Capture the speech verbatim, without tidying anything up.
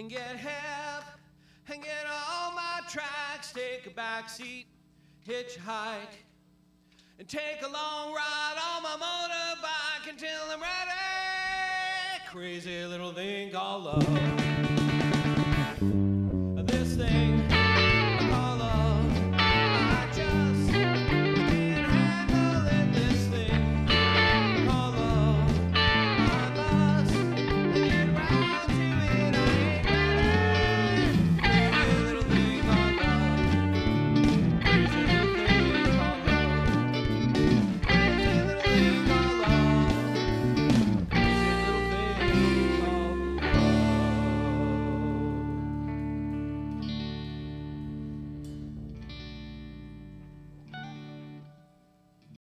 and get help and get all my tracks. Take a back seat, hitchhike, and take a long ride on my motorbike until I'm ready. Crazy little thing called love.